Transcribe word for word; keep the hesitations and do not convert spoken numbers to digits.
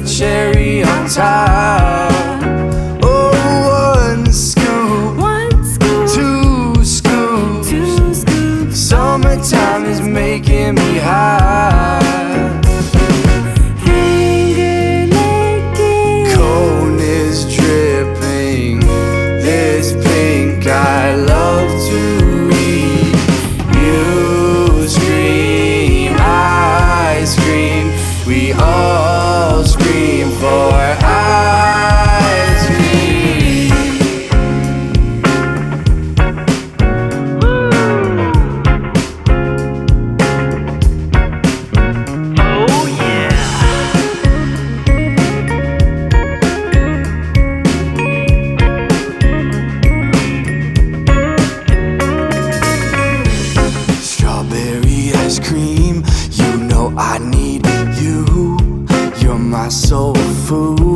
cherry on top. Oh, one scoop, One scoop, two scoops. two scoops. Summertime is making me high. Finger licking. Cone is dripping. This pink I love to eat. You scream, I scream. We all scream for ice cream. Oh yeah. Strawberry ice cream, you know I need you. You're my soul food.